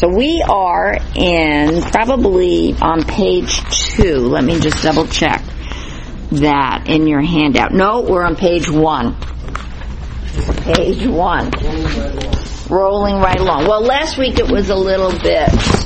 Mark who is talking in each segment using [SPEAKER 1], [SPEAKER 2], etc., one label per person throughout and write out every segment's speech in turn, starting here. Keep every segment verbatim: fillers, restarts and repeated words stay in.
[SPEAKER 1] So we are in probably on page two. Let me just double check that in your handout. No, we're on page one. Page one. Rolling right along. Well, last week it was a little bit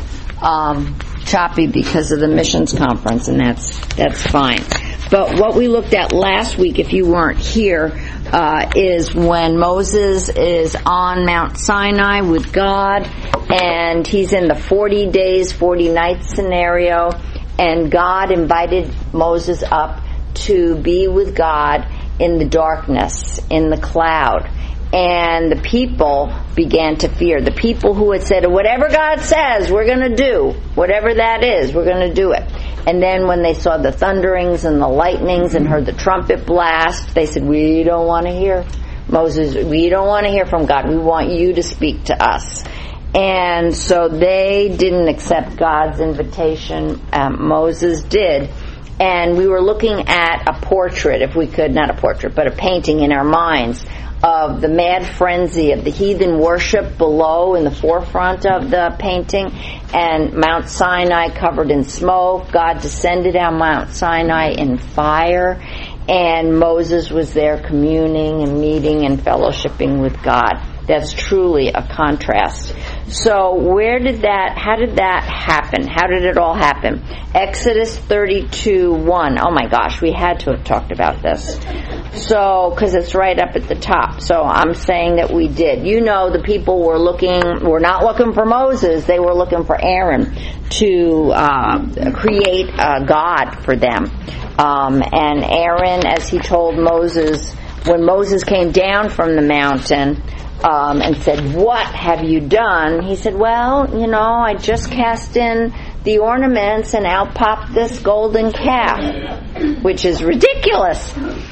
[SPEAKER 1] um, choppy because of the missions conference, and that's that's fine. But what we looked at last week, if you weren't here, uh, is when Moses is on Mount Sinai with God, and he's in the forty days, forty nights scenario, and God invited Moses up to be with God in the darkness, in the cloud. And the people began to fear. The people who had said, whatever God says, we're going to do. Whatever that is, we're going to do it. And then when they saw the thunderings and the lightnings and heard the trumpet blast, they said, we don't want to hear Moses. We don't want to hear from God. We want you to speak to us. And so they didn't accept God's invitation. Um, Moses did. And we were looking at a portrait, if we could, not a portrait, but a painting in our minds of the mad frenzy of the heathen worship below in the forefront of the painting, and Mount Sinai covered in smoke. God descended on Mount Sinai in fire, and Moses was there communing and meeting and fellowshipping with God. That's truly a contrast. So where did that, how did that happen? How did it all happen? Exodus thirty-two one. Oh my gosh, we had to have talked about this. So, because it's right up at the top. So I'm saying that we did. You know, the people were looking, were not looking for Moses. They were looking for Aaron to uh, create a God for them. Um, and Aaron, as he told Moses, when Moses came down from the mountain, Um, and said, what have you done? He said, well, you know, I just cast in the ornaments and out popped this golden calf, which is ridiculous.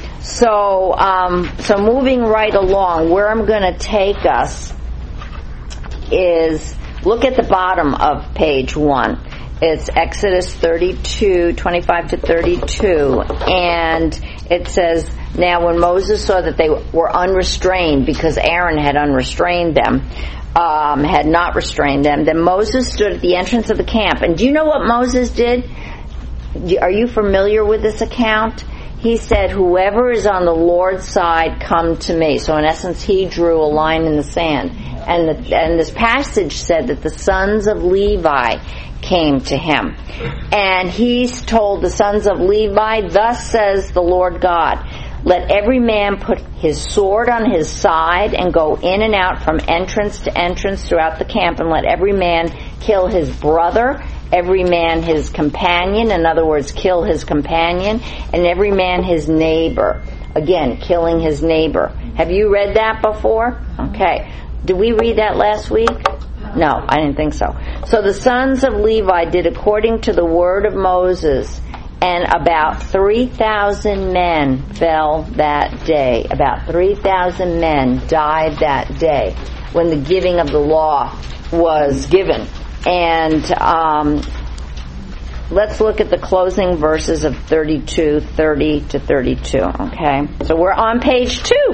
[SPEAKER 1] So, um, so moving right along, where I'm going to take us is, look at the bottom of page one. It's Exodus thirty-two, twenty-five to thirty-two, and it says, now when Moses saw that they were unrestrained, because Aaron had unrestrained them, um, had not restrained them, then Moses stood at the entrance of the camp. And do you know what Moses did? Are you familiar with this account? He said, whoever is on the Lord's side, come to me. So in essence, he drew a line in the sand. And, the, and this passage said that the sons of Levi came to him. And he told the sons of Levi, thus says the Lord God, let every man put his sword on his side and go in and out from entrance to entrance throughout the camp, and let every man kill his brother, every man his companion, in other words, kill his companion, and every man his neighbor. Again, killing his neighbor. Have you read that before? Okay. Did we read that last week? No, I didn't think so. So the sons of Levi did according to the word of Moses, and about three thousand men fell that day. About three thousand men died that day when the giving of the law was given. And um, let's look at the closing verses of thirty-two, thirty to thirty-two, okay? So we're on page two.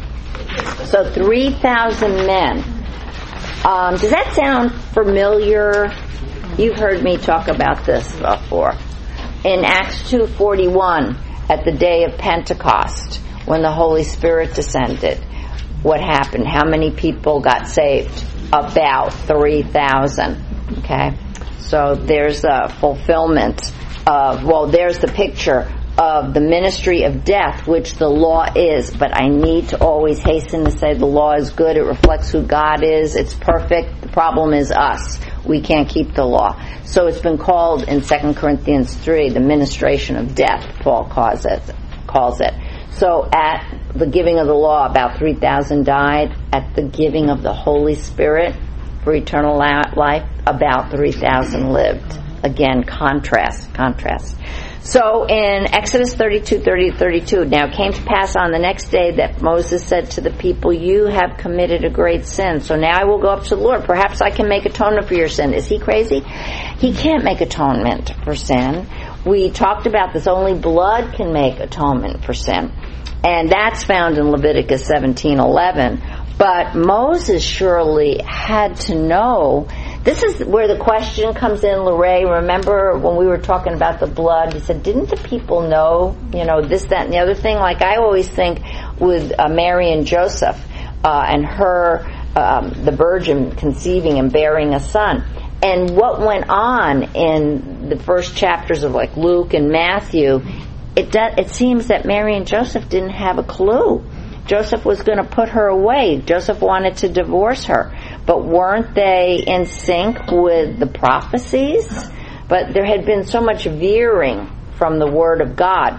[SPEAKER 1] So three thousand men. Um, does that sound familiar? You've heard me talk about this before. In Acts two forty-one, at the day of Pentecost, when the Holy Spirit descended, what happened? How many people got saved? About three thousand. Okay? So there's the fulfillment of, well, there's the picture of the ministry of death, which the law is. But I need to always hasten to say the law is good. It reflects who God is. It's perfect. The problem is us. We can't keep the law. So it's been called in Second Corinthians three, the ministration of death, Paul calls it. Calls it. So at the giving of the law, about three thousand died. At the giving of the Holy Spirit for eternal life, about three thousand lived. Again, contrast, contrast. So in Exodus thirty-two, thirty to thirty-two, now it came to pass on the next day that Moses said to the people, you have committed a great sin. So now I will go up to the Lord. Perhaps I can make atonement for your sin. Is he crazy? He can't make atonement for sin. We talked about this. Only blood can make atonement for sin. And that's found in Leviticus seventeen eleven. But Moses surely had to know This is where the question comes in, Lorraine. Remember when we were talking about the blood, you said, didn't the people know, you know, this, that, and the other thing? Like I always think with uh, Mary and Joseph uh, and her, um, the virgin conceiving and bearing a son. And what went on in the first chapters of like Luke and Matthew, it does, it seems that Mary and Joseph didn't have a clue. Joseph was going to put her away. Joseph wanted to divorce her. But weren't they in sync with the prophecies? But there had been so much veering from the Word of God.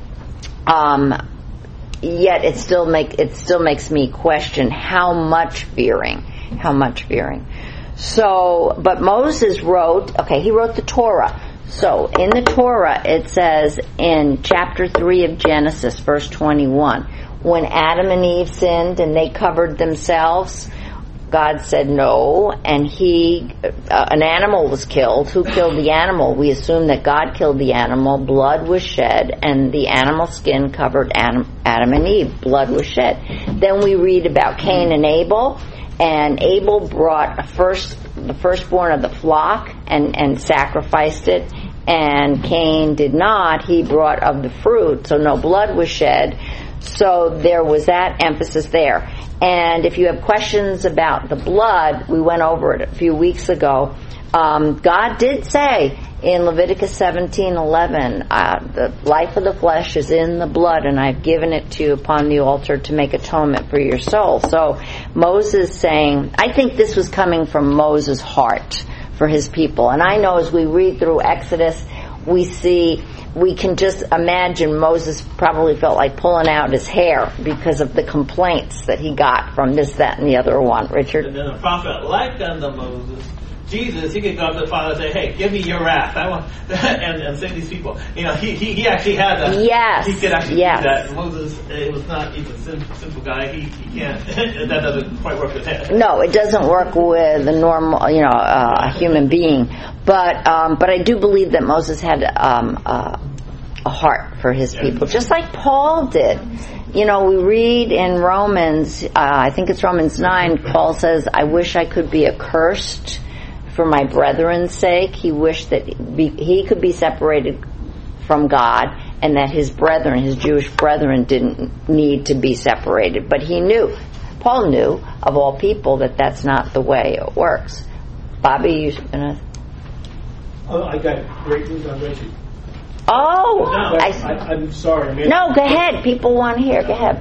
[SPEAKER 1] Um, yet it still make it still makes me question how much veering, how much veering. So, but Moses wrote, okay, he wrote the Torah. So, in the Torah, it says in chapter three of Genesis, verse twenty-one, when Adam and Eve sinned and they covered themselves, God said no, and he, uh, an animal was killed. Who killed the animal? We assume that God killed the animal. Blood was shed, and the animal skin covered Adam, Adam and Eve. Blood was shed. Then we read about Cain and Abel. And Abel brought a first, the firstborn of the flock and, and sacrificed it. And Cain did not. He brought of the fruit, so no blood was shed. So there was that emphasis there. And if you have questions about the blood, we went over it a few weeks ago. Um, God did say in Leviticus seventeen eleven, uh, the life of the flesh is in the blood, and I've given it to you upon the altar to make atonement for your soul. So Moses saying, I think this was coming from Moses' heart for his people. And I know as we read through Exodus, we see, we can just imagine Moses probably felt like pulling out his hair because of the complaints that he got from this, that, and the other one. Richard?
[SPEAKER 2] And then a prophet like unto Moses, Jesus, he could go up to the Father and say, hey, give me your wrath. I want and, and save these people. You know, he, he, he actually had that.
[SPEAKER 1] Yes.
[SPEAKER 2] He could actually
[SPEAKER 1] yes.
[SPEAKER 2] do that. Moses, it was not even a simple, simple guy. He, he can't. That doesn't quite work with him.
[SPEAKER 1] No, it doesn't work with a normal, you know, uh, a human being. But, um, but I do believe that Moses had, um, uh, a heart for his people, just like Paul did. You know, we read in Romans, uh, I think it's Romans nine, Paul says, I wish I could be accursed for my brethren's sake. He wished that be, he could be separated from God, and that his brethren, his Jewish brethren, didn't need to be separated. But he knew, Paul knew, of all people, that that's not the way it works. Bobby, you gonna?
[SPEAKER 3] Oh, I got great news on Reggie.
[SPEAKER 1] Oh,
[SPEAKER 3] No,
[SPEAKER 1] I,
[SPEAKER 3] I, I'm sorry. I mean,
[SPEAKER 1] no, go ahead. People want to hear. Go ahead.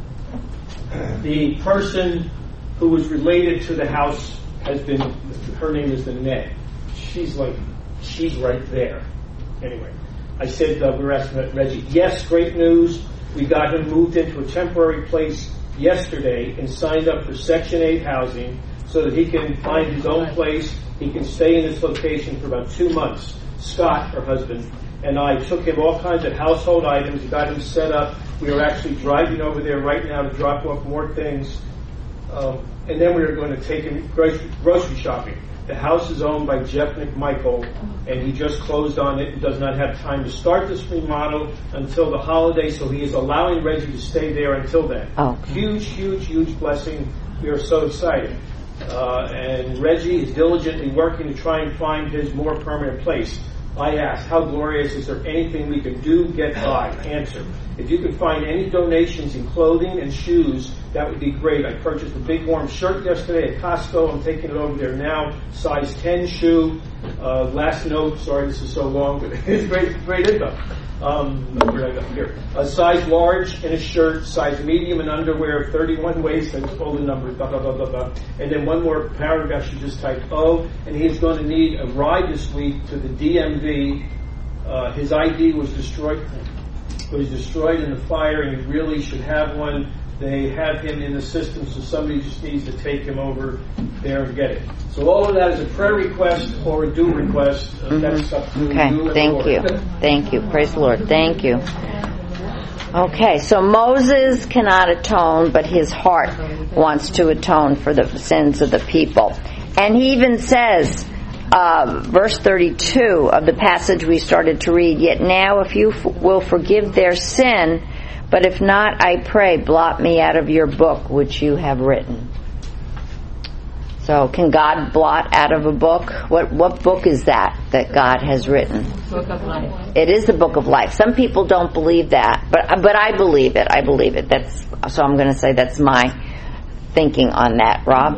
[SPEAKER 3] The person who was related to the house has been, her name is Annette. She's like, she's right there. Anyway, I said, uh, we were asking about Reggie. Yes, great news. We got him moved into a temporary place yesterday and signed up for Section eight housing so that he can find his own place. He can stay in this location for about two months. Scott, her husband, and I took him all kinds of household items, got him set up. We are actually driving over there right now to drop off more things. Um, and then we are going to take him grocery, grocery shopping. The house is owned by Jeff McMichael, and he just closed on it and does not have time to start this remodel until the holiday, so he is allowing Reggie to stay there until then.
[SPEAKER 1] Oh.
[SPEAKER 3] Huge, huge, huge blessing. We are so excited. Uh, and Reggie is diligently working to try and find his more permanent place. I asked, how glorious, is there anything we can do, get by? Answer, if you can find any donations in clothing and shoes, that would be great. I purchased a big warm shirt yesterday at Costco. I'm taking it over there now. Size ten shoe. Uh, last note, sorry this is so long, but it's great, great info. Um, where I got here. A size large in a shirt, size medium in underwear, thirty-one waist, I just pulled the number, blah, blah, blah, blah, blah. And then one more paragraph, she just typed O, and he's going to need a ride this week to the D M V. Uh, his I D was destroyed, was destroyed in the fire, and he really should have one. They have him in the system, so somebody just needs to take him over there and get it. So all of that is a prayer request or a due request. Uh,
[SPEAKER 1] Mm-hmm.
[SPEAKER 3] That's up to
[SPEAKER 1] Okay,
[SPEAKER 3] you and
[SPEAKER 1] thank
[SPEAKER 3] the
[SPEAKER 1] you.
[SPEAKER 3] Lord.
[SPEAKER 1] Thank you. Praise the Lord. Thank you. Okay, so Moses cannot atone, but his heart wants to atone for the sins of the people. And he even says, uh, verse thirty-two of the passage we started to read, yet now if you f- will forgive their sin, but if not, I pray, blot me out of your book which you have written. So can God blot out of a book? What what book is that that God has written?
[SPEAKER 4] Book of Life.
[SPEAKER 1] It is the book of life. Some people don't believe that, but but I believe it. I believe it. That's so I'm going to say that's my thinking on that. Rob?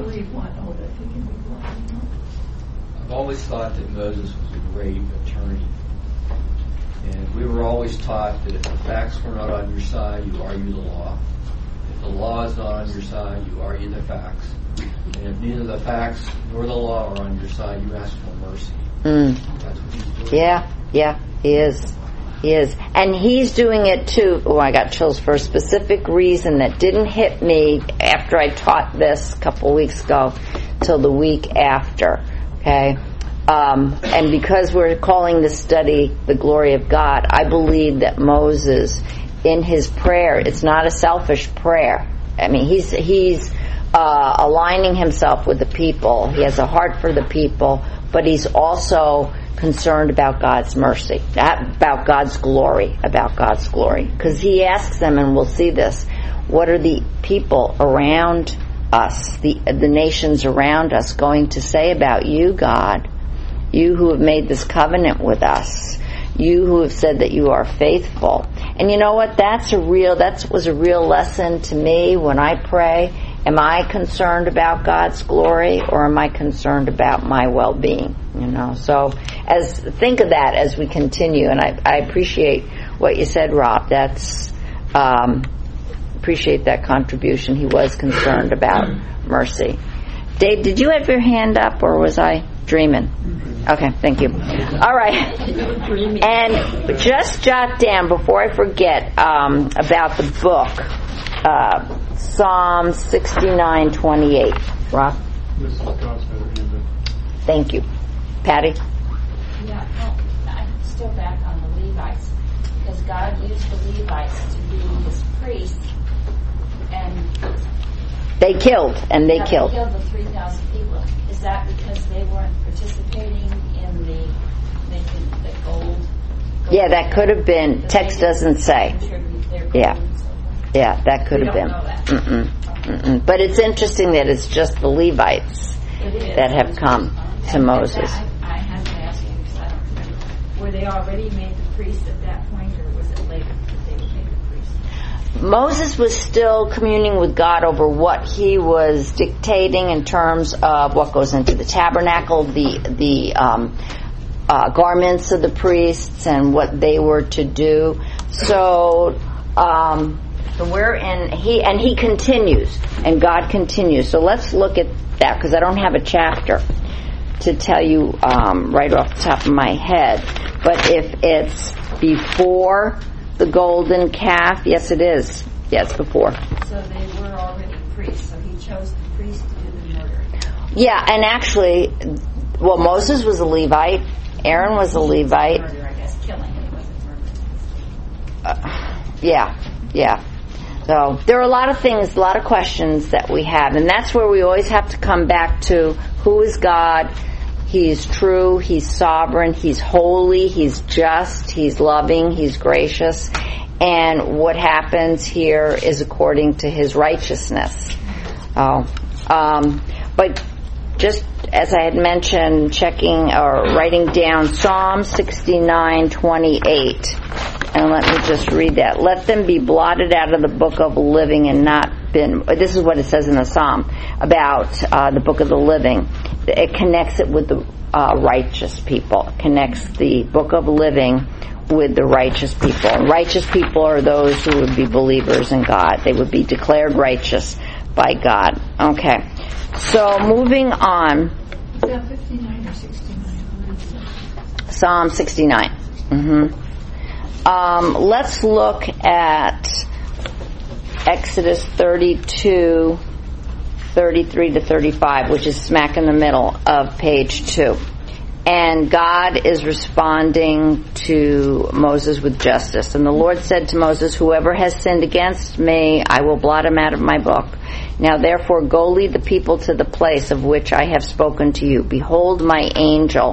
[SPEAKER 5] I've always thought that Moses was a great attorney. And we were always taught that if the facts were not on your side, you argue the law. If the law is not on your side, you argue the facts. And if neither the facts nor the law are on your side, you ask for mercy.
[SPEAKER 1] Mm.
[SPEAKER 5] That's what he's doing.
[SPEAKER 1] Yeah, yeah, he is. He is. And he's doing it too. Oh, I got chills for a specific reason that didn't hit me after I taught this a couple of weeks ago till the week after. Okay? Um, and because we're calling this study the glory of God, I believe that Moses, in his prayer, it's not a selfish prayer. I mean, he's he's uh, aligning himself with the people. He has a heart for the people, but he's also concerned about God's mercy, about God's glory, about God's glory. Because he asks them, and we'll see this, what are the people around us, the the nations around us, going to say about you, God? You who have made this covenant with us. You who have said that you are faithful. And you know what? That's a real, that was a real lesson to me when I pray. Am I concerned about God's glory, or am I concerned about my well-being? You know, so as think of that as we continue. And I, I appreciate what you said, Rob. That's um, appreciate that contribution. He was concerned about mercy. Dave, did you have your hand up, or was I dreaming? Okay, thank you. All right. And just jot down, before I forget, um, about the book, uh, Psalm sixty-nine twenty-eight. Rob? Thank you. Patty?
[SPEAKER 4] Yeah, well, I'm still back on the Levites, because God used the Levites to be his priests, and
[SPEAKER 1] They killed, and they
[SPEAKER 4] yeah,
[SPEAKER 1] killed.
[SPEAKER 4] They killed the three thousand people. Is that because they weren't participating in the making the gold? gold
[SPEAKER 1] Yeah, that could have been.
[SPEAKER 4] the
[SPEAKER 1] Text
[SPEAKER 4] they
[SPEAKER 1] doesn't say.
[SPEAKER 4] contribute their gold
[SPEAKER 1] Yeah.
[SPEAKER 4] and so forth?
[SPEAKER 1] Yeah, that could
[SPEAKER 4] We
[SPEAKER 1] have
[SPEAKER 4] don't
[SPEAKER 1] been.
[SPEAKER 4] know that.
[SPEAKER 1] Mm-mm. Mm-mm. But it's interesting that it's just the Levites
[SPEAKER 4] It is.
[SPEAKER 1] that have come to
[SPEAKER 4] And
[SPEAKER 1] Moses.
[SPEAKER 4] that, I, I have to ask you, because I don't remember. Were they already made the priests at that point, or was it later that they were made the priests?
[SPEAKER 1] Moses was still communing with God over what he was dictating in terms of what goes into the tabernacle, the the um, uh, garments of the priests, and what they were to do. So, um, so we're in he and he continues, and God continues. So let's look at that, because I don't have a chapter to tell you um, right off the top of my head. But if it's before the golden calf, yes, it is. Yes, before.
[SPEAKER 4] So they were already priests, so he chose the priests to do the murder.
[SPEAKER 1] Yeah, and actually, well, Moses was a Levite. Aaron was a Levite.
[SPEAKER 4] Murder, I guess, killing. It wasn't murder.
[SPEAKER 1] Uh, yeah, yeah. So there are a lot of things, a lot of questions that we have, and that's where we always have to come back to who is God. He's true, he's sovereign, he's holy, he's just, he's loving, he's gracious, and what happens here is according to his righteousness. Oh, um, but just as I had mentioned, checking or writing down Psalm sixty-nine twenty-eight, and let me just read that. Let them be blotted out of the book of living and not been. This is what it says in the Psalm about uh, the book of the living. It connects it with the uh, righteous people. It connects the book of living with the righteous people. And righteous people are those who would be believers in God. They would be declared righteous by God. Okay. So moving on.
[SPEAKER 6] Is that fifty-nine or sixty-nine?
[SPEAKER 1] Psalm sixty-nine. Mm-hmm. Um, let's look at Exodus thirty-two, thirty-three to thirty-five, which is smack in the middle of page two. And God is responding to Moses with justice. And the Lord said to Moses, whoever has sinned against me, I will blot him out of my book. Now therefore go lead the people to the place of which I have spoken to you. Behold, my angel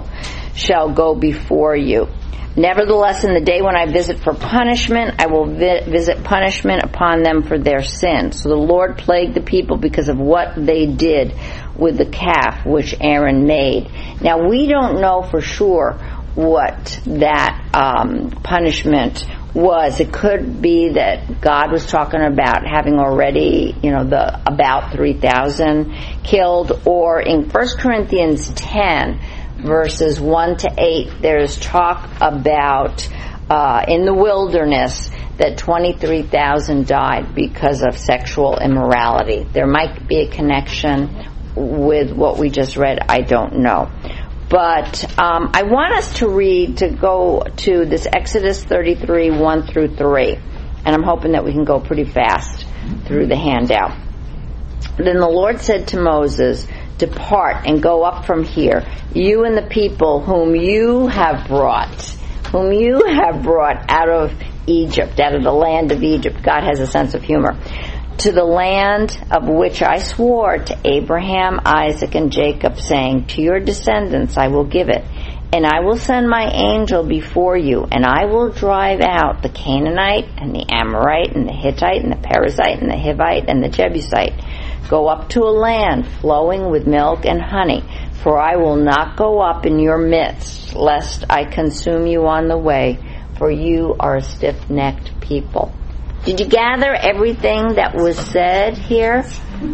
[SPEAKER 1] shall go before you. Nevertheless, in the day when I visit for punishment, I will vi- visit punishment upon them for their sin. So the Lord plagued the people because of what they did with the calf which Aaron made. Now, we don't know for sure what that um, punishment was. It could be that God was talking about having already, you know, the about three thousand killed, or in First Corinthians ten, verses one to eight, there's talk about uh, in the wilderness that twenty-three thousand died because of sexual immorality. There might be a connection with what we just read. I don't know. But um, I want us to read, to go to this Exodus thirty-three, one through three. And I'm hoping that we can go pretty fast through the handout. Then the Lord said to Moses, depart and go up from here, you and the people whom you have brought, whom you have brought out of Egypt, out of the land of Egypt. God has a sense of humor. To the land of which I swore to Abraham, Isaac, and Jacob, saying, to your descendants I will give it. And I will send my angel before you, and I will drive out the Canaanite, and the Amorite, and the Hittite, and the Perizzite, and the Hivite, and the Jebusite. Go up to a land flowing with milk and honey, for I will not go up in your midst, lest I consume you on the way, for you are a stiff-necked people. Did you gather everything that was said here?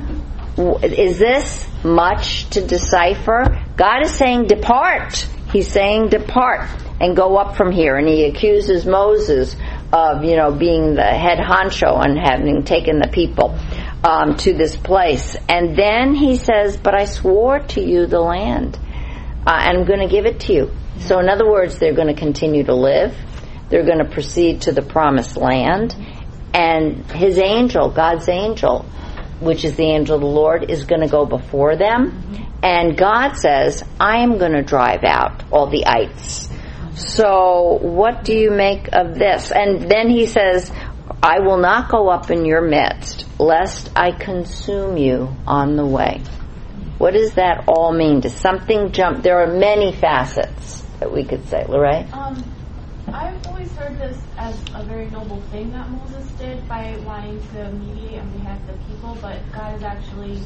[SPEAKER 1] Is this much to decipher? God is saying, depart. He's saying, depart and go up from here. And he accuses Moses of, you know, being the head honcho and having taken the people um, to this place. And then he says, but I swore to you the land, uh, and I'm going to give it to you. So in other words, they're going to continue to live. They're going to proceed to the promised land. And his angel, God's angel, which is the angel of the Lord, is going to go before them. And God says, I am going to drive out all the ites. So what do you make of this? And then he says, I will not go up in your midst, lest I consume you on the way. What does that all mean? Does something jump? There are many facets that we could say. Lorraine?
[SPEAKER 7] Um, I've always heard this as a very noble thing that Moses did by wanting to mediate on behalf of the people, but God is actually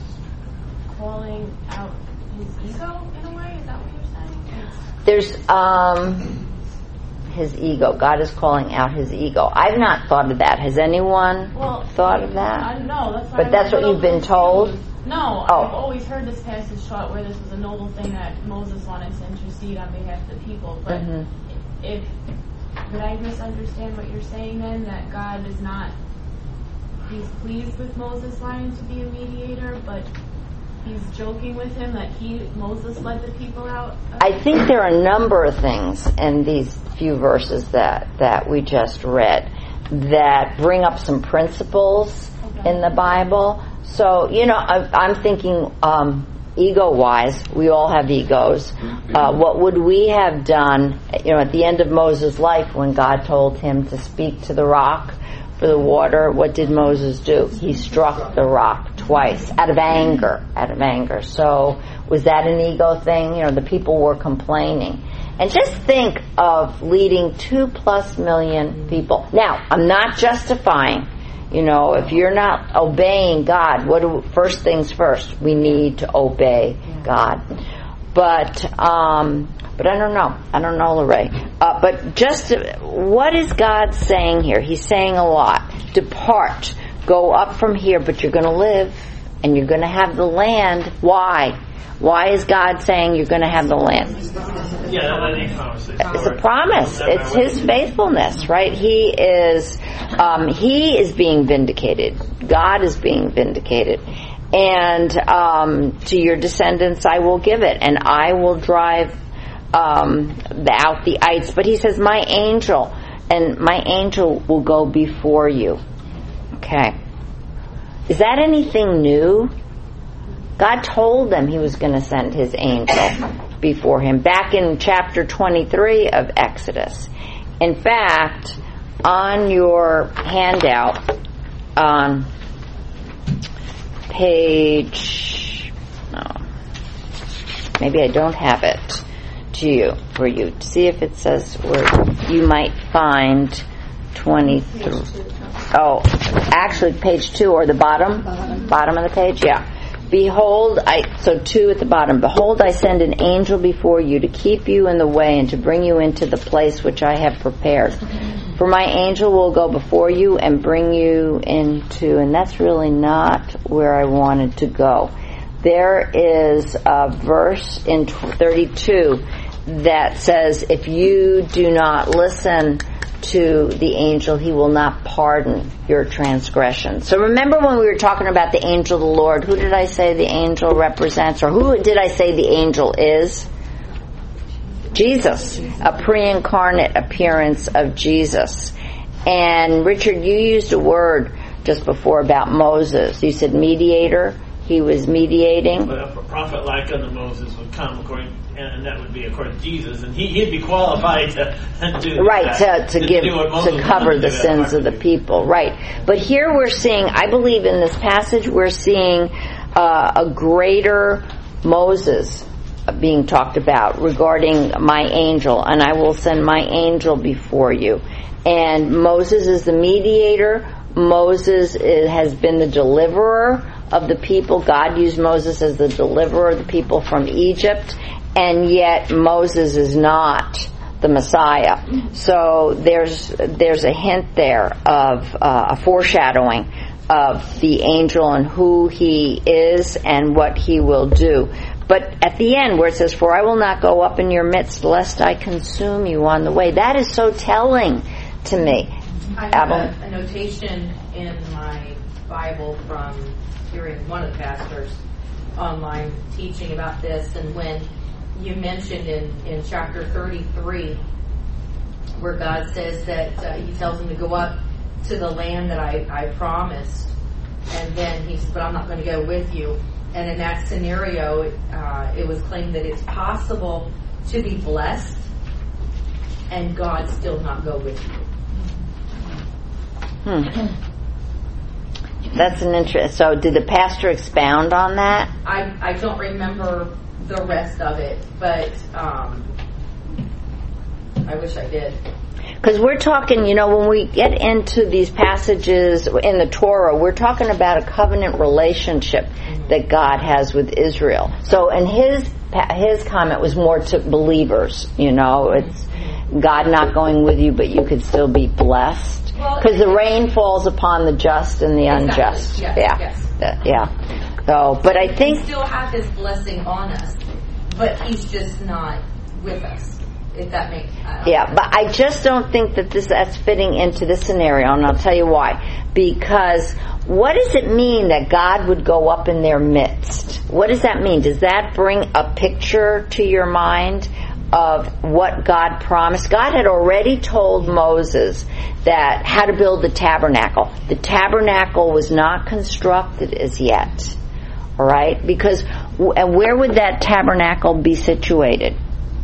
[SPEAKER 7] calling out his ego in a way. Is that what you're saying? It's
[SPEAKER 1] There's um, his ego. God is calling out his ego. I've not thought of that. Has anyone
[SPEAKER 7] well,
[SPEAKER 1] thought of that?
[SPEAKER 7] I don't know. That's why
[SPEAKER 1] But
[SPEAKER 7] I'm
[SPEAKER 1] that's
[SPEAKER 7] a
[SPEAKER 1] what
[SPEAKER 7] little
[SPEAKER 1] you've been
[SPEAKER 7] confused.
[SPEAKER 1] told?
[SPEAKER 7] No,
[SPEAKER 1] Oh.
[SPEAKER 7] I've always heard this passage taught where this was a noble thing that Moses wanted to intercede on behalf of the people. But
[SPEAKER 1] Mhm.
[SPEAKER 7] if did I misunderstand what you're saying then? That God is not he's pleased with Moses wanting to be a mediator, but he's joking with him that he Moses led the people out?
[SPEAKER 1] I think there are a number of things in these few verses that, that we just read that bring up some principles
[SPEAKER 7] Okay.
[SPEAKER 1] in the Bible. So, you know, I, I'm thinking um, ego-wise, we all have egos. Uh, what would we have done, you know, at the end of Moses' life when God told him to speak to the rock for the water? What did Moses do? He struck the rock twice out of anger, out of anger. So was that an ego thing? You know, the people were complaining. And just think of leading two plus million people. Now, I'm not justifying, you know, if you're not obeying God, what do, first things first, we need to obey God. But, um, but I don't know. I don't know, Lorraine. Uh, but just, what is God saying here? He's saying a lot. Depart. Go up from here, but you're going to live, and you're going to have the land. Why? Why is God saying you're going to have the land?
[SPEAKER 2] Yeah, that ain't conversation.
[SPEAKER 1] It's a promise. It's His faithfulness, right? He is, um, He is being vindicated. God is being vindicated. And um, to your descendants I will give it, and I will drive um, out the ites. But He says, my angel, and my angel will go before you. Okay. Is that anything new? God told them He was going to send His angel before him back in chapter twenty-three of Exodus. In fact, on your handout, on page, no, maybe I don't have it to you for you. See if it says where you might find twenty-three. Oh, actually, page two or the bottom,
[SPEAKER 6] Bottom.
[SPEAKER 1] bottom of the page. Yeah. Behold, I so two at the bottom. Behold, I send an angel before you to keep you in the way and to bring you into the place which I have prepared. For my angel will go before you and bring you into, and that's really not where I wanted to go. There is a verse in thirty-two that says, if you do not listen to the angel, he will not pardon your transgression. So remember when we were talking about the angel of the Lord, who did I say the angel represents, or who did I say the angel is? Jesus, a pre-incarnate appearance of Jesus. And Richard, you used a word just before about Moses. You said mediator. He was mediating.
[SPEAKER 2] But a prophet like unto Moses would come, according, and that would be according to Jesus, and he, he'd be qualified to do
[SPEAKER 1] right
[SPEAKER 2] that,
[SPEAKER 1] to, to,
[SPEAKER 2] to
[SPEAKER 1] give
[SPEAKER 2] to
[SPEAKER 1] to cover the
[SPEAKER 2] do
[SPEAKER 1] sins of the people. Right, but here we're seeing. I believe in this passage we're seeing uh, a greater Moses being talked about regarding my angel, and I will send my angel before you. And Moses is the mediator. Moses is, has been the deliverer of the people. God used Moses as the deliverer of the people from Egypt, and yet Moses is not the Messiah. So there's there's a hint there of uh, a foreshadowing of the angel and who he is and what he will do. But at the end where it says, for I will not go up in your midst lest I consume you on the way, that is so telling to me.
[SPEAKER 8] I have a, a notation in my Bible from hearing one of the pastors online teaching about this, and when you mentioned in, in chapter thirty-three where God says that uh, he tells him to go up to the land that I, I promised, and then he says, but I'm not going to go with you. And in that scenario, uh, it was claimed that it's possible to be blessed and God still not go with you.
[SPEAKER 1] Hmm. That's an interest. So did the pastor expound on that?
[SPEAKER 8] I, I don't remember the rest of it, but um, I wish I did.
[SPEAKER 1] Because we're talking, you know, when we get into these passages in the Torah, we're talking about a covenant relationship mm-hmm. that God has with Israel. So, and his his comment was more to believers, you know, it's God not going with you, but you could still be blessed. Because well, the rain falls upon the just and the
[SPEAKER 8] exactly.
[SPEAKER 1] unjust.
[SPEAKER 8] Yes,
[SPEAKER 1] yeah.
[SPEAKER 8] Yes.
[SPEAKER 1] Uh, yeah. So, but I think
[SPEAKER 8] we still have his blessing on us, but he's just not with us. If that makes sense.
[SPEAKER 1] Yeah, but I just don't think that this that's fitting into this scenario, and I'll tell you why. Because what does it mean that God would go up in their midst? What does that mean? Does that bring a picture to your mind of what God promised? God had already told Moses that how to build the tabernacle. The tabernacle was not constructed as yet. All right? Because and where would that tabernacle be situated?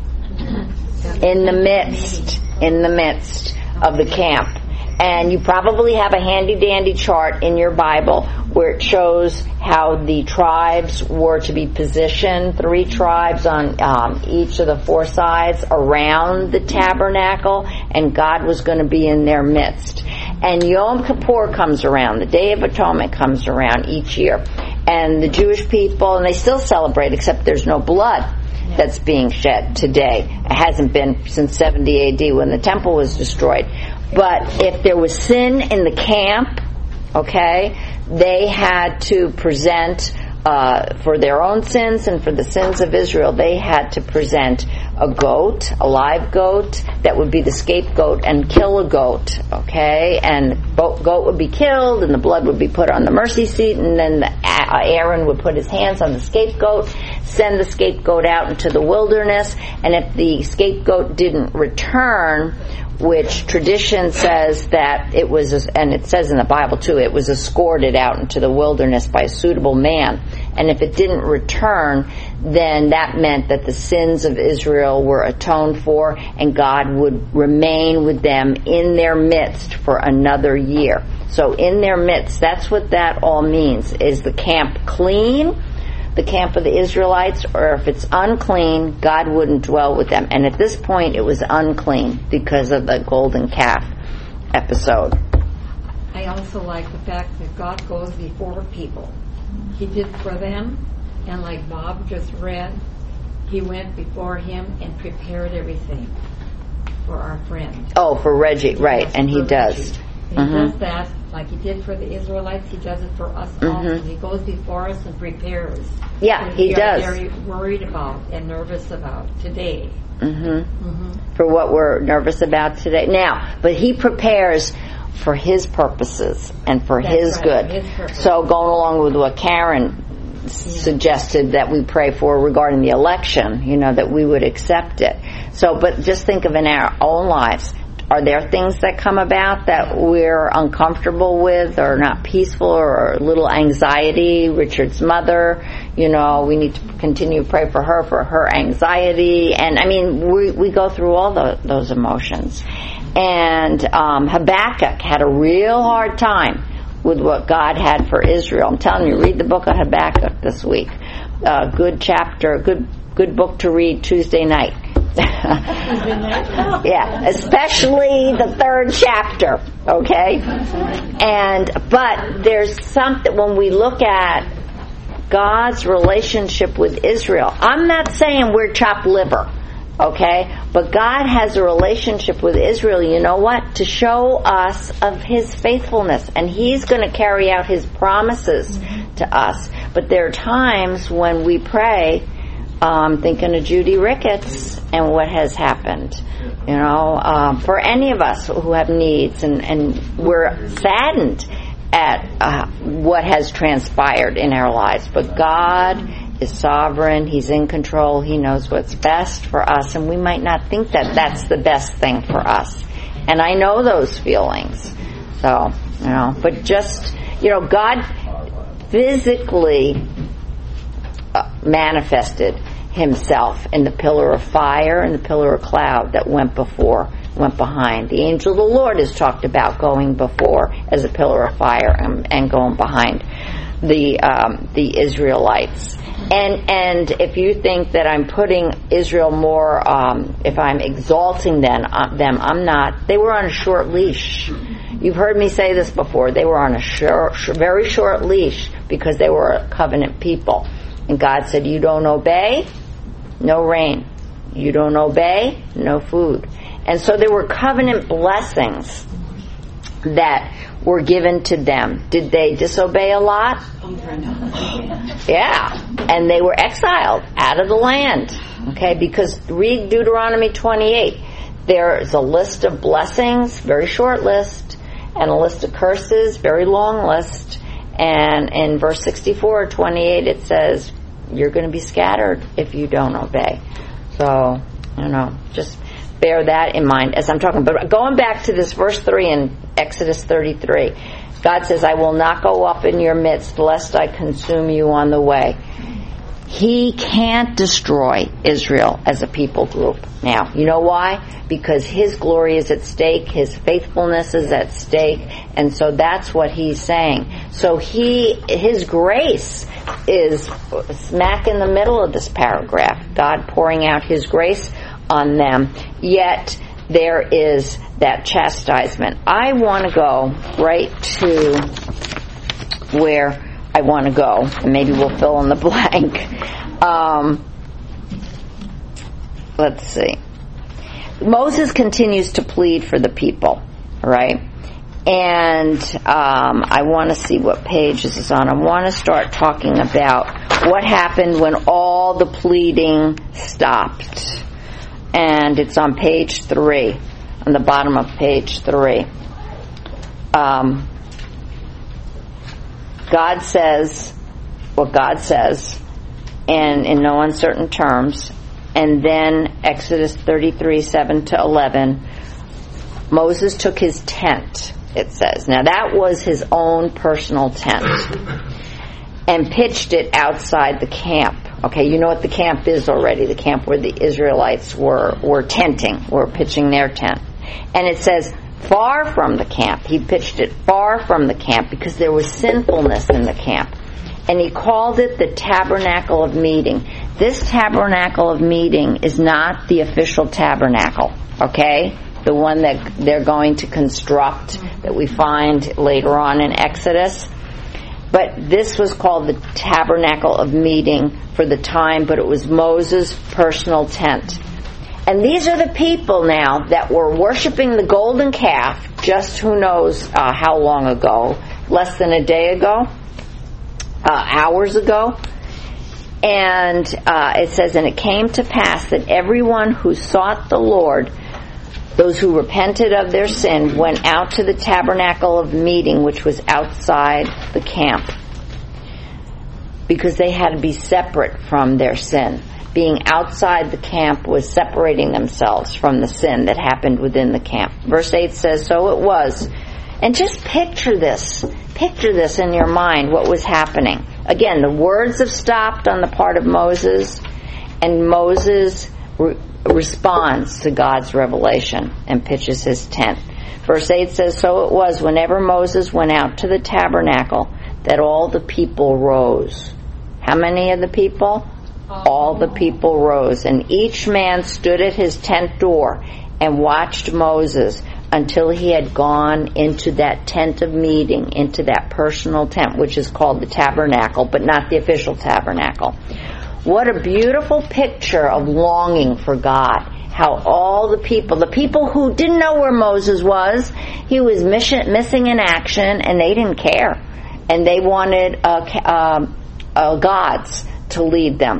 [SPEAKER 1] In the midst, in the midst of the camp. And you probably have a handy-dandy chart in your Bible where it shows how the tribes were to be positioned, three tribes on um, each of the four sides around the tabernacle, and God was going to be in their midst. And Yom Kippur comes around, the Day of Atonement comes around each year. And the Jewish people, and they still celebrate, except there's no blood that's being shed today. It hasn't been since seventy A D when the temple was destroyed. But if there was sin in the camp, okay, they had to present uh, for their own sins and for the sins of Israel, they had to present a goat, a live goat, that would be the scapegoat, and kill a goat, okay? And the goat would be killed, and the blood would be put on the mercy seat, and then the, uh, Aaron would put his hands on the scapegoat, send the scapegoat out into the wilderness, and if the scapegoat didn't return, which tradition says that it was, and it says in the Bible too, it was escorted out into the wilderness by a suitable man. And if it didn't return, then that meant that the sins of Israel were atoned for, and God would remain with them in their midst for another year. So in their midst, that's what that all means. Is the camp clean? the camp of the Israelites, or if it's unclean, God wouldn't dwell with them. And at this point, it was unclean because of the golden calf episode.
[SPEAKER 6] I also like the fact that God goes before people. He did for them, and like Bob just read, He went before him and prepared everything for our friend.
[SPEAKER 1] Oh, for Reggie, right,
[SPEAKER 6] Yes,
[SPEAKER 1] and he
[SPEAKER 6] for
[SPEAKER 1] does.
[SPEAKER 6] Reggie. He
[SPEAKER 1] Mhm.
[SPEAKER 6] does that like He did for the Israelites. He does it for us
[SPEAKER 1] Mhm.
[SPEAKER 6] also. He goes before us and prepares.
[SPEAKER 1] Yeah,
[SPEAKER 6] what
[SPEAKER 1] he
[SPEAKER 6] we
[SPEAKER 1] does.
[SPEAKER 6] are very worried about and nervous about today.
[SPEAKER 1] hmm
[SPEAKER 6] Mm-hmm.
[SPEAKER 1] For what we're nervous about today. Now, but he prepares for his purposes and for
[SPEAKER 6] That's
[SPEAKER 1] his
[SPEAKER 6] right,
[SPEAKER 1] good.
[SPEAKER 6] his purpose.
[SPEAKER 1] So going along with what Karen suggested that we pray for regarding the election, you know, that we would accept it. So, but just think of in our own lives, are there things that come about that we're uncomfortable with or not peaceful or a little anxiety? Richard's mother, you know, we need to continue to pray for her, for her anxiety. And I mean, we, we go through all the, those emotions. And um, Habakkuk had a real hard time with what God had for Israel. I'm telling you, read the book of Habakkuk this week. Uh, good chapter, good good book to read Tuesday night. Yeah, especially the third chapter, okay? And but there's something when we look at God's relationship with Israel. I'm not saying we're chopped liver, okay? But God has a relationship with Israel, you know what? To show us of His faithfulness. And He's going to carry out His promises to us. But there are times when we pray, um, thinking of Judy Ricketts and what has happened. You know, um, for any of us who have needs, and, and we're saddened at uh, what has transpired in our lives. But God is sovereign. He's in control. He knows what's best for us, and we might not think that that's the best thing for us. And I know those feelings. So, you know, but just, you know, God physically uh, manifested Himself in the pillar of fire and the pillar of cloud that went before, went behind. The angel of the Lord is talked about going before as a pillar of fire and, and going behind the um, the Israelites. And and if you think that I'm putting Israel more, um, if I'm exalting them, uh, them, I'm not. They were on a short leash. You've heard me say this before. They were on a short, very short leash because they were a covenant people. And God said, you don't obey, no rain. You don't obey, no food. And so there were covenant blessings that were given to them. Did they disobey a lot? Yeah. And they were exiled out of the land. Okay, because read Deuteronomy twenty-eight. There's a list of blessings, very short list, and a list of curses, very long list. And in verse sixty-four or twenty-eight it says, you're going to be scattered if you don't obey. So, you know, just bear that in mind as I'm talking. But going back to this verse three in Exodus thirty-three, God says, I will not go up in your midst lest I consume you on the way. He can't destroy Israel as a people group. Now, you know why? Because His glory is at stake, His faithfulness is at stake, and so that's what He's saying. So He, His grace is smack in the middle of this paragraph. God pouring out His grace on them, yet there is that chastisement. I want to go right to where I want to go, and maybe we'll fill in the blank. Um, let's see. Moses continues to plead for the people, right? And um, I want to see what page this is on. I want to start talking about what happened when all the pleading stopped. And it's on page three, on the bottom of page three. Um, God says what God says, and in no uncertain terms. And then Exodus thirty-three, seven to eleven, Moses took his tent, it says. Now that was his own personal tent, and pitched it outside the camp. Okay, you know what the camp is already, the camp where the Israelites were, were tenting, were pitching their tent. And it says, far from the camp. He pitched it far from the camp because there was sinfulness in the camp. and he called it the Tabernacle of Meeting. This Tabernacle of Meeting is not the official tabernacle, okay? The one that they're going to construct that we find later on in Exodus. But this was called the Tabernacle of Meeting for the time, but it was Moses' personal tent. And these are the people now that were worshiping the golden calf just who knows uh, how long ago, less than a day ago, uh, hours ago. And uh, it says, and it came to pass that everyone who sought the Lord, those who repented of their sin, went out to the tabernacle of meeting, which was outside the camp, because they had to be separate from their sin. Being outside the camp was separating themselves from the sin that happened within the camp. Verse eight says, so it was. And just picture this. Picture this in your mind, what was happening. Again, the words have stopped on the part of Moses, and Moses re- responds to God's revelation and pitches his tent. Verse eight says, so it was whenever Moses went out to the tabernacle that all the people rose. How many of the people? All the people rose, and each man stood at his tent door and watched Moses until he had gone into that tent of meeting, into that personal tent, which is called the tabernacle, but not the official tabernacle. What a beautiful picture of longing for God. How all the people, the people who didn't know where Moses was, he was mission, missing in action, and they didn't care. And they wanted uh, uh, uh, gods to lead them.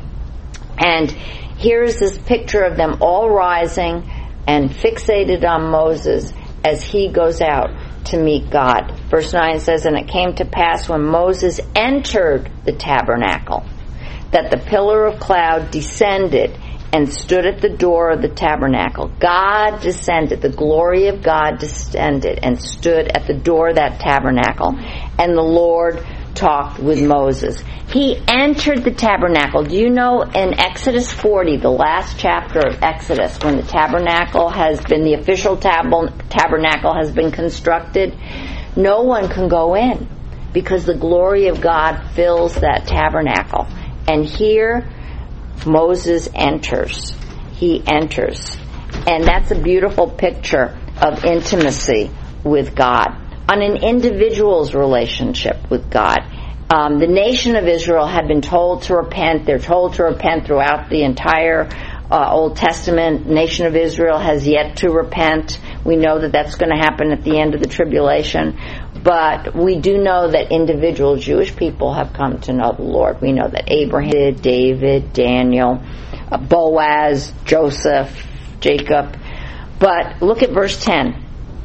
[SPEAKER 1] And here's this picture of them all rising and fixated on Moses as he goes out to meet God. Verse nine says, and it came to pass when Moses entered the tabernacle that the pillar of cloud descended and stood at the door of the tabernacle. God descended, the glory of God descended and stood at the door of that tabernacle. And the Lord talked with Moses. He entered the tabernacle. Do you know in Exodus forty, the last chapter of Exodus, when the tabernacle has been, the official tab- tabernacle has been constructed, no one can go in because the glory of God fills that tabernacle. And here Moses enters. He enters. And that's a beautiful picture of intimacy with God, on an individual's relationship with God. Um, the nation of Israel had been told to repent. They're told to repent throughout the entire uh, Old Testament. The nation of Israel has yet to repent. We know that that's going to happen at the end of the tribulation. But we do know that individual Jewish people have come to know the Lord. We know that Abraham, David, Daniel, uh, Boaz, Joseph, Jacob. But look at verse ten.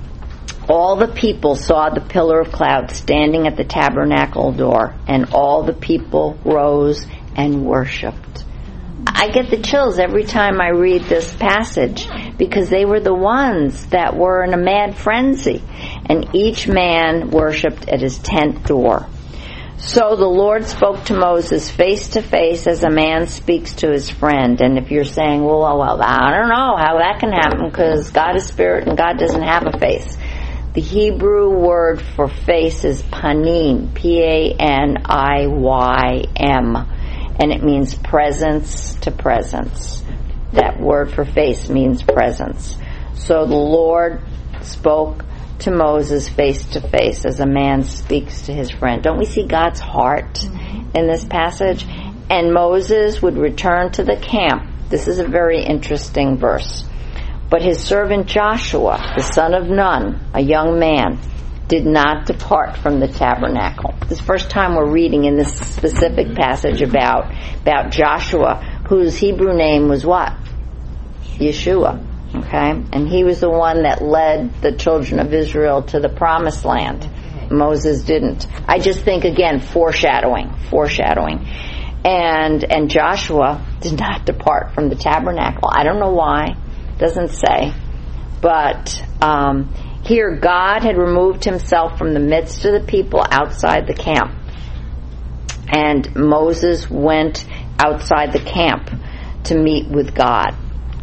[SPEAKER 1] All the people saw the pillar of cloud standing at the tabernacle door, and all the people rose and worshipped. I get the chills every time I read this passage, because they were the ones that were in a mad frenzy, and each man worshipped at his tent door. So the Lord spoke to Moses face to face as a man speaks to his friend. And if you're saying, well, well, well I don't know how that can happen, because God is spirit and God doesn't have a face. The Hebrew word for face is panim, P A N I Y M, and it means presence to presence. That word for face means presence. So the Lord spoke to Moses face to face as a man speaks to his friend. Don't we see God's heart mm-hmm. in this passage? And Moses would return to the camp. This is a very interesting verse. But his servant Joshua, the son of Nun, a young man, did not depart from the tabernacle. This is the first time we're reading in this specific passage about, about Joshua, whose Hebrew name was what? Yeshua. Okay? And he was the one that led the children of Israel to the promised land. Moses didn't. I just think, again, foreshadowing. Foreshadowing. And, and Joshua did not depart from the tabernacle. I don't know why. Doesn't say. But um, here God had removed himself from the midst of the people outside the camp. And Moses went outside the camp to meet with God.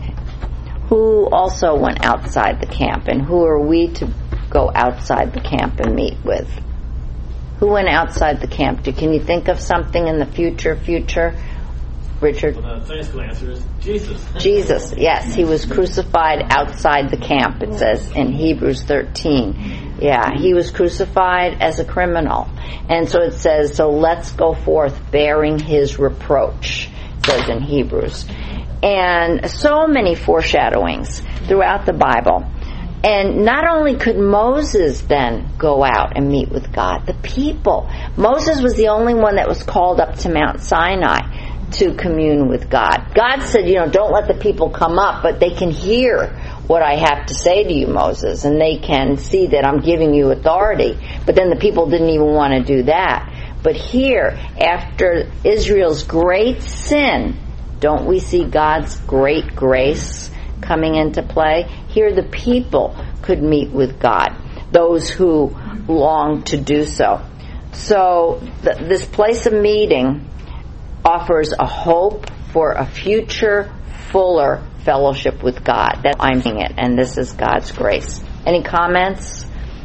[SPEAKER 1] Who also went outside the camp? And who are we to go outside the camp and meet with? Who went outside the camp? Do, can you think of something in the future, future? Richard?
[SPEAKER 2] Well, the Sunday school answer is Jesus.
[SPEAKER 1] Jesus, yes. He was crucified outside the camp, it says in Hebrews thirteen. Yeah, he was crucified as a criminal. And so it says, so let's go forth bearing his reproach, it says in Hebrews. And so many foreshadowings throughout the Bible. And not only could Moses then go out and meet with God, the people. Moses was the only one that was called up to Mount Sinai to commune with God. God said, you know, don't let the people come up, but they can hear what I have to say to you, Moses, and they can see that I'm giving you authority. But then the people didn't even want to do that. But here, after Israel's great sin, don't we see God's great grace coming into play? Here the people could meet with God, those who long to do so. So th- this place of meeting offers a hope for a future fuller fellowship with God. That I'm seeing it, and this is God's grace. Any comments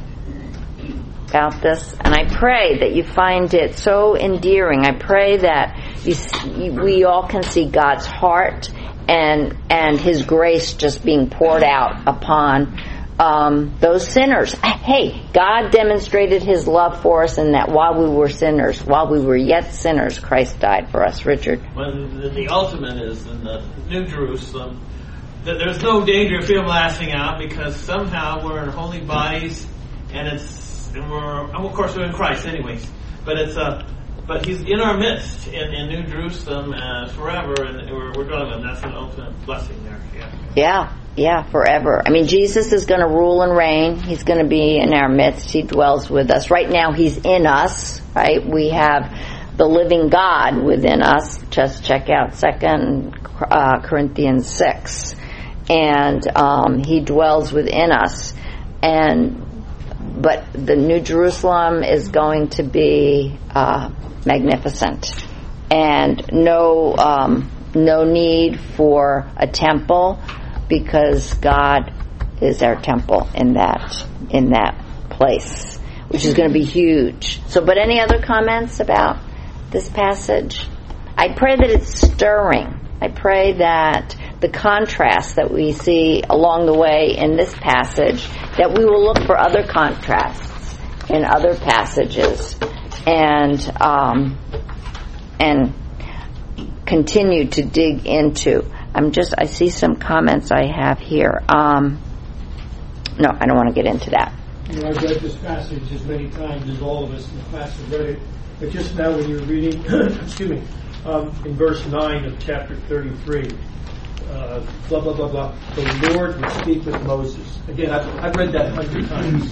[SPEAKER 1] about this? And I pray that you find it so endearing. I pray that you, you, we all can see God's heart and and His grace just being poured out upon um, those sinners. Hey, God demonstrated His love for us in that while we were sinners, while we were yet sinners, Christ died for us. Richard?
[SPEAKER 2] Well, the, the ultimate is in the New Jerusalem that there's no danger of him lasting out, because somehow we're in holy bodies, and it's and we're well, of course we're in Christ anyways, but it's a uh, but He's in our midst in, in New Jerusalem uh, forever, and we're, we're going to Him. That's an ultimate blessing there. Yeah.
[SPEAKER 1] Yeah. Yeah, forever. I mean, Jesus is going to rule and reign. He's going to be in our midst. He dwells with us. Right now, He's in us, right? We have the living God within us. Just check out Second uh, Corinthians six. And um, He dwells within us. And but the New Jerusalem is going to be uh, magnificent. And no, um, no need for a temple, because God is our temple in that in that place, which is going to be huge. So, but any other comments about this passage? I pray that it's stirring. I pray that the contrast that we see along the way in this passage, that we will look for other contrasts in other passages, and um, and continue to dig into. I'm just, I see some comments I have here. Um, no, I don't want to get into that.
[SPEAKER 3] You know, I've read this passage as many times as all of us in the class have read it, but just now when you were reading, excuse me, um, in verse nine of chapter thirty-three, uh, blah, blah, blah, blah, the Lord would speak with Moses. Again, I've, I've read that a hundred times.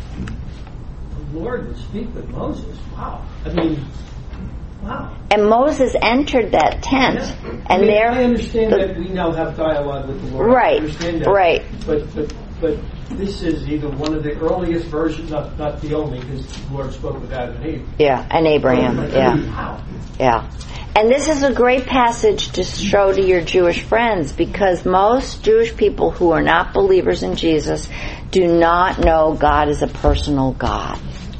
[SPEAKER 3] The Lord would speak with Moses. Wow. I mean, wow.
[SPEAKER 1] And Moses entered that tent,
[SPEAKER 3] yeah.
[SPEAKER 1] and
[SPEAKER 3] I mean,
[SPEAKER 1] there.
[SPEAKER 3] I understand
[SPEAKER 1] the,
[SPEAKER 3] that we now have dialogue with the Lord.
[SPEAKER 1] Right.
[SPEAKER 3] I understand that.
[SPEAKER 1] Right.
[SPEAKER 3] But but but this is either one of the earliest versions, not not the only, because the Lord spoke with Adam and Eve.
[SPEAKER 1] Yeah, and Abraham.
[SPEAKER 3] But,
[SPEAKER 1] yeah.
[SPEAKER 3] Wow.
[SPEAKER 1] Yeah. And this is a great passage to show to your Jewish friends, because most Jewish people who are not believers in Jesus do not know God is a personal God.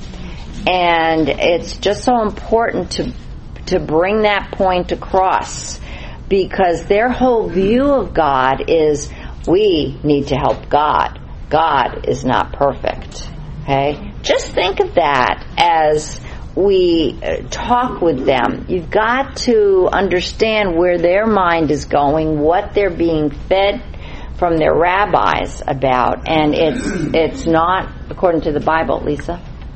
[SPEAKER 1] And it's just so important to to bring that point across, because their whole view of God is, we need to help God. God is not perfect. Okay? Just think of that as we talk with them. You've got to understand where their mind is going, what they're being fed from their rabbis about, and it's it's not according to the Bible. Lisa?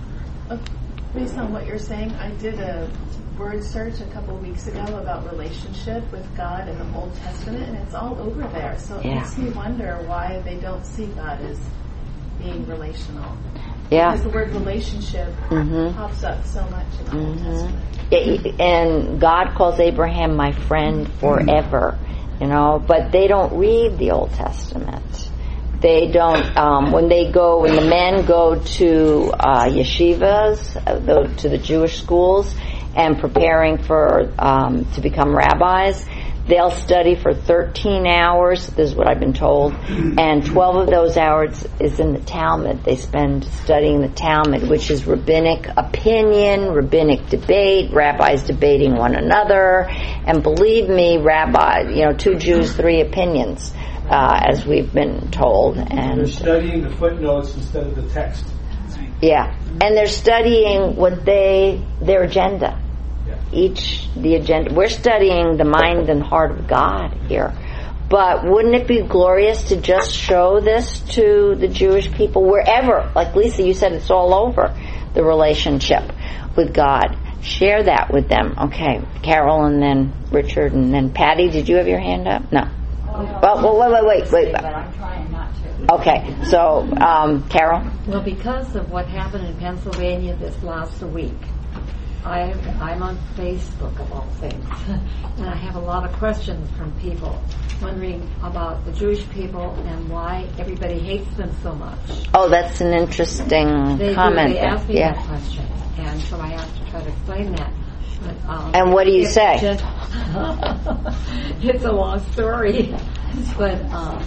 [SPEAKER 9] Based on what you're saying, I did a word search a couple of weeks ago about relationship with God in the Old Testament, and it's all over there. So it
[SPEAKER 1] Yeah.
[SPEAKER 9] makes me wonder why they don't see God as being relational.
[SPEAKER 1] Yeah.
[SPEAKER 9] Because the word relationship
[SPEAKER 1] Mhm.
[SPEAKER 9] pops up so much in the Old
[SPEAKER 1] Mhm.
[SPEAKER 9] Testament.
[SPEAKER 1] Yeah, and God calls Abraham my friend forever, you know, but they don't read the Old Testament. They don't, um, when they go, when the men go to uh, yeshivas, uh, the, to the Jewish schools, and preparing for um, to become rabbis, they'll study for thirteen hours, this is what I've been told, and twelve of those hours is in the Talmud. They spend studying the Talmud, which is rabbinic opinion, rabbinic debate, rabbis debating one another, and believe me, rabbi, you know, two Jews, three opinions, uh, as we've been told. And
[SPEAKER 3] they're studying the footnotes instead of the text.
[SPEAKER 1] Yeah, and they're studying what they, their agenda.
[SPEAKER 3] Yeah.
[SPEAKER 1] Each, the agenda. We're studying the mind and heart of God here. But wouldn't it be glorious to just show this to the Jewish people wherever, like Lisa, you said it's all over, the relationship with God. Share that with them. Okay, Carol and then Richard and then Patty, did you have your hand up? No.
[SPEAKER 4] Oh, no.
[SPEAKER 1] Well, wait, wait, wait, wait.
[SPEAKER 4] But I'm trying not to.
[SPEAKER 1] Okay, so, um, Carol?
[SPEAKER 6] Well, because of what happened in Pennsylvania this last week, I, I'm on Facebook of all things, and I have a lot of questions from people wondering about the Jewish people and why everybody hates them so much.
[SPEAKER 1] Oh, that's an interesting
[SPEAKER 6] They
[SPEAKER 1] comment.
[SPEAKER 6] do. They ask me
[SPEAKER 1] yeah.
[SPEAKER 6] that question, and so I have to try to explain that. But, um,
[SPEAKER 1] And what do you
[SPEAKER 6] it's
[SPEAKER 1] say?
[SPEAKER 6] Just, it's a long story, but um,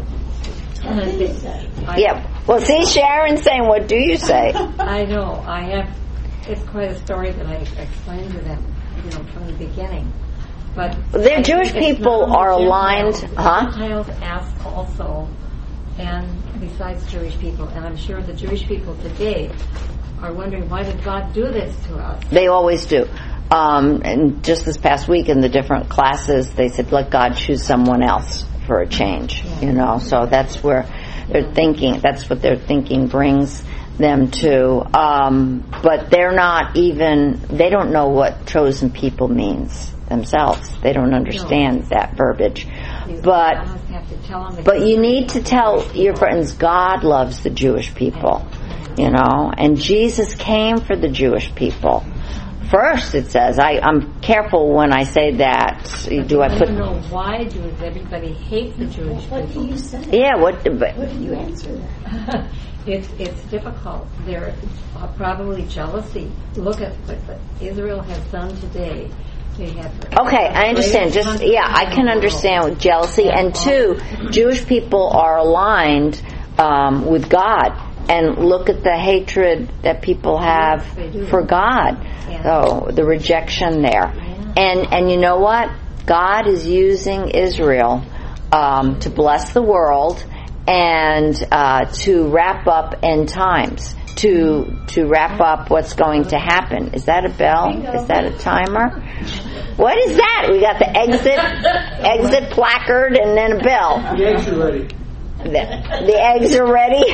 [SPEAKER 6] I,
[SPEAKER 1] Yeah. Well, see, Sharon's saying, what do you say?
[SPEAKER 6] I know. I have. It's quite a story that I explained to them, you know, from the beginning. But
[SPEAKER 1] Their
[SPEAKER 6] I
[SPEAKER 1] Jewish
[SPEAKER 6] think it's
[SPEAKER 1] people
[SPEAKER 6] not
[SPEAKER 1] are
[SPEAKER 6] only
[SPEAKER 1] aligned,
[SPEAKER 6] Gentiles.
[SPEAKER 1] huh?
[SPEAKER 6] Gentiles ask also, and besides Jewish people, and I'm sure the Jewish people today are wondering, why did God do this to us?
[SPEAKER 1] They always do. Um, and just this past week in the different classes, they said, let God choose someone else for a change,
[SPEAKER 6] Yeah.
[SPEAKER 1] you know. So that's where they're thinking, that's what their thinking brings them to. Um, but they're not even, they don't know what chosen people means themselves. They don't understand that verbiage.
[SPEAKER 6] These
[SPEAKER 1] But
[SPEAKER 6] Gentiles have to tell them
[SPEAKER 1] But you need to tell your friends God loves the Jewish people, you know, and Jesus came for the Jewish people. First, it says, I, I'm careful when I say that. Do I
[SPEAKER 6] I
[SPEAKER 1] put?
[SPEAKER 6] don't know why does everybody hate the Jewish people?
[SPEAKER 4] What do you say?
[SPEAKER 1] Yeah. What? But,
[SPEAKER 4] What do you answer that?
[SPEAKER 6] it's it's difficult. There are probably jealousy. Look at what what Israel has done today. They have
[SPEAKER 1] okay, I understand. Just yeah, I can understand with jealousy. And two, Jewish people are aligned um, with God. And look at the hatred that people have
[SPEAKER 6] Yes,
[SPEAKER 1] for God.
[SPEAKER 6] Yeah.
[SPEAKER 1] So the rejection there.
[SPEAKER 6] Yeah.
[SPEAKER 1] And and you know what? God is using Israel um, to bless the world and uh, to wrap up end times. To to wrap up what's going to happen. Is that a bell? Is that a timer? What is that? We got the exit exit placard and then a bell.
[SPEAKER 3] The eggs are ready.
[SPEAKER 1] The, the eggs are ready.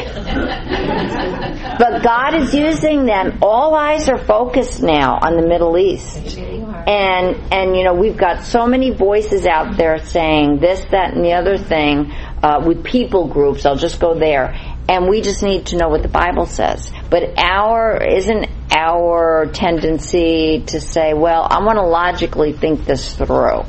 [SPEAKER 1] But God is using them. All eyes are focused now on the Middle East. And, and you know, we've got so many voices out there saying this, that, and the other thing uh, with people groups. I'll just go there. And we just need to know what the Bible says. But our, isn't our tendency to say, well, I want to logically think this through.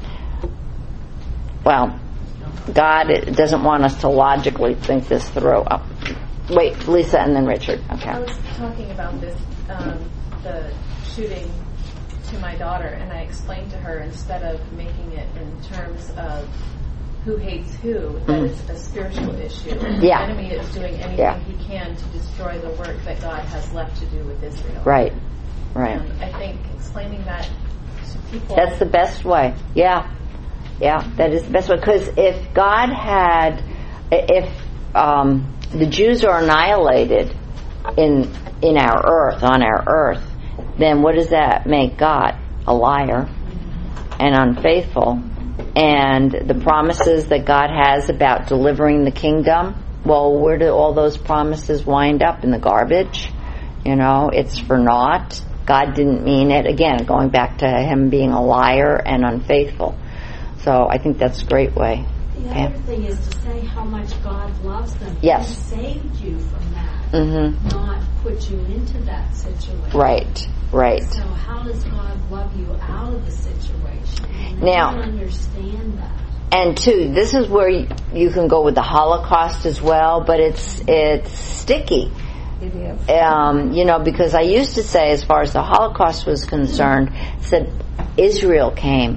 [SPEAKER 1] Well, God doesn't want us to logically think this through. Oh, wait, Lisa and then Richard. Okay.
[SPEAKER 9] I was talking about this, um, the shooting to my daughter, and I explained to her, instead of making it in terms of who hates who, that
[SPEAKER 1] Mm-hmm.
[SPEAKER 9] it's a spiritual issue.
[SPEAKER 1] Yeah.
[SPEAKER 9] The enemy is doing anything
[SPEAKER 1] Yeah.
[SPEAKER 9] he can to destroy the work that God has left to do with Israel.
[SPEAKER 1] Right. Right.
[SPEAKER 9] And I think explaining that to people...
[SPEAKER 1] That's the best way. Yeah. Yeah, that is the best way. Because if God had, if um, the Jews are annihilated in in our earth, on our earth, then what does that make God? A liar and unfaithful. And the promises that God has about delivering the kingdom, well, where do all those promises wind up? In the garbage? You know, it's for naught. God didn't mean it. Again, going back to him being a liar and unfaithful. So I think that's a great way.
[SPEAKER 10] The
[SPEAKER 1] Pam?
[SPEAKER 10] other thing is to say how much God loves them.
[SPEAKER 1] Yes.
[SPEAKER 10] He saved you from that,
[SPEAKER 1] Mm-hmm.
[SPEAKER 10] not put you into that situation.
[SPEAKER 1] Right, right.
[SPEAKER 10] So how does God love you out of the situation? And
[SPEAKER 1] Now-
[SPEAKER 10] I don't understand that.
[SPEAKER 1] And two, this is where you, you can go with the Holocaust as well, but it's it's sticky.
[SPEAKER 6] It is.
[SPEAKER 1] Um, you know, because I used to say, as far as the Holocaust was concerned, said Israel came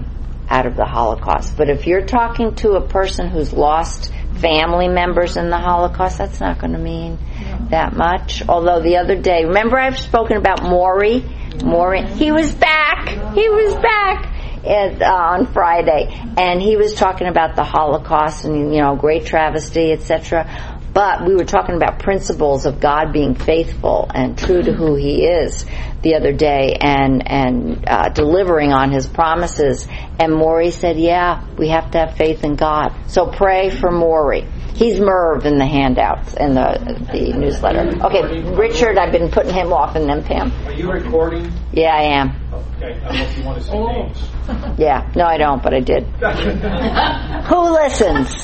[SPEAKER 1] out of the Holocaust. But if you're talking to a person who's lost family members in the Holocaust, that's not going to mean that much. Although the other day, remember I've spoken about Maury? Maury, he was back. He was back. At, uh, on Friday, and he was talking about the Holocaust and, you know, great travesty, et cetera. But we were talking about principles of God being faithful and true to who He is the other day, and and uh, delivering on His promises. And Maury said, "Yeah, we have to have faith in God." So pray for Maury. He's Merv in the handouts in the the newsletter. Okay, Richard, I've been putting him off, and then Pam.
[SPEAKER 3] Are you recording?
[SPEAKER 1] Yeah, I am.
[SPEAKER 3] Okay, unless you want to say
[SPEAKER 1] Oh.
[SPEAKER 3] names.
[SPEAKER 1] Yeah, no, I don't, but I did. Who listens?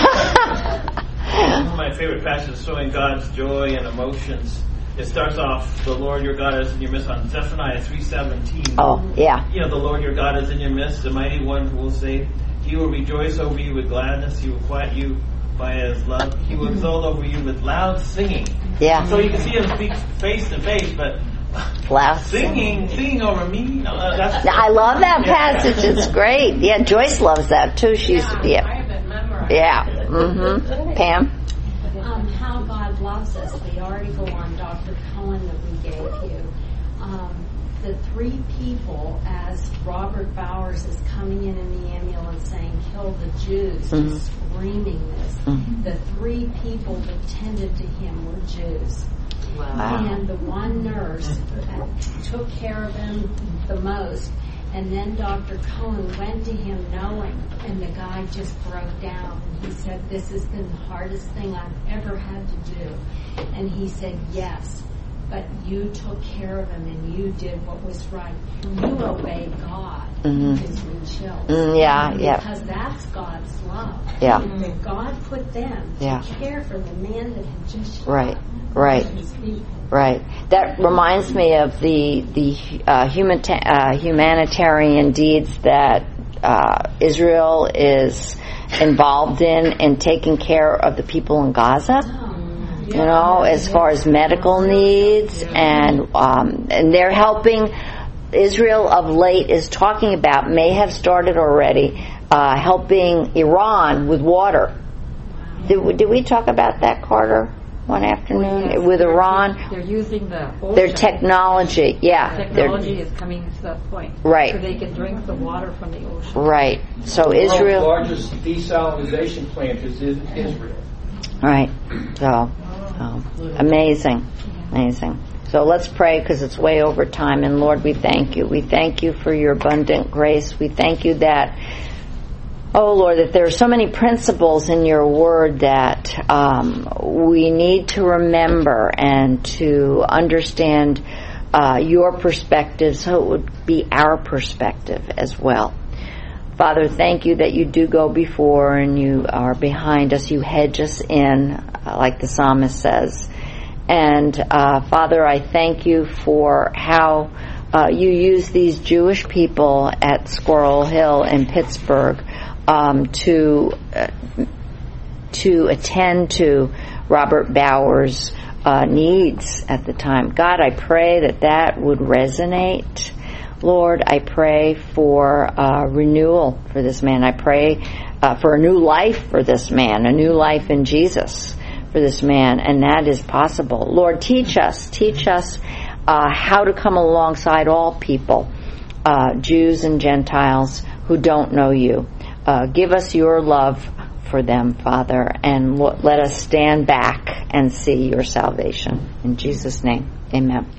[SPEAKER 2] One of my favorite passages showing God's joy and emotions. It starts off, the Lord your God is in your midst, on Zephaniah three seventeen.
[SPEAKER 1] Oh, yeah.
[SPEAKER 2] You know, the Lord your God is in your midst, the mighty one who will save. He will rejoice over you with gladness. He will quiet you by His love. He will exult over you with loud singing.
[SPEAKER 1] Yeah.
[SPEAKER 2] So you can see Him speak face to face, but
[SPEAKER 1] Loud
[SPEAKER 2] singing, singing over me, no, that's...
[SPEAKER 1] I love that passage. It's great. Yeah, Joyce loves that too. She's
[SPEAKER 10] I
[SPEAKER 1] yeah,
[SPEAKER 10] have it memorized.
[SPEAKER 1] yeah. Mm-hmm. Pam.
[SPEAKER 10] Um, How God Loves Us, the article on Doctor Cohen that we gave you. Um, the three people, as Robert Bowers is coming in in the ambulance saying, "Kill the Jews,"
[SPEAKER 1] Mhm.
[SPEAKER 10] just screaming this,
[SPEAKER 1] Mhm.
[SPEAKER 10] the three people that tended to him were Jews.
[SPEAKER 1] Wow.
[SPEAKER 10] And the one nurse that took care of him the most, and then Doctor Cohen went to him knowing, and the guy just broke down. And he said, "This has been the hardest thing I've ever had to do." And he said, "Yes, but you took care of him and you did what was right. You obeyed God."
[SPEAKER 1] Mhm.
[SPEAKER 10] It gives me chills.
[SPEAKER 1] Mm, yeah, yeah.
[SPEAKER 10] Because that's God's love.
[SPEAKER 1] Yeah.
[SPEAKER 10] That God put them
[SPEAKER 1] Yeah.
[SPEAKER 10] to care for the man that had just shot
[SPEAKER 1] Right, right.
[SPEAKER 10] his people.
[SPEAKER 1] Right. That reminds me of the the uh, human uh, humanitarian deeds that uh, Israel is involved in in taking care of the people in Gaza. You know, as far as medical needs, and um, and they're helping. Israel of late is talking about, may have started already, uh, helping Iran with water. Did we, did we talk about that, Carter, one afternoon
[SPEAKER 6] Yes,
[SPEAKER 1] with
[SPEAKER 6] they're-
[SPEAKER 1] Iran?
[SPEAKER 6] They're using the ocean.
[SPEAKER 1] Their technology, yeah.
[SPEAKER 6] Technology
[SPEAKER 1] they're-
[SPEAKER 6] is coming to that point.
[SPEAKER 1] Right.
[SPEAKER 6] So they can drink the water from the ocean.
[SPEAKER 1] Right. So
[SPEAKER 3] The
[SPEAKER 1] Israel.
[SPEAKER 3] largest desalinization plant is in Israel.
[SPEAKER 1] Right. So, oh, amazing, amazing. So let's pray, because it's way over time. And Lord, we thank you. We thank you for your abundant grace. We thank you that, oh Lord, that there are so many principles in your word that um, we need to remember and to understand uh, your perspective, so it would be our perspective as well. Father, thank you that you do go before and you are behind us. You hedge us in, uh, like the psalmist says. And uh, Father, I thank you for how uh, you use these Jewish people at Squirrel Hill in Pittsburgh um, to uh, to attend to Robert Bowers' uh, needs at the time. God, I pray that that would resonate. Lord, I pray for uh, renewal for this man. I pray uh, for a new life for this man, a new life in Jesus for this man, and that is possible. Lord, teach us, teach us uh, how to come alongside all people, uh, Jews and Gentiles who don't know you. Uh, give us your love for them, Father, and let us stand back and see your salvation. In Jesus' name, amen.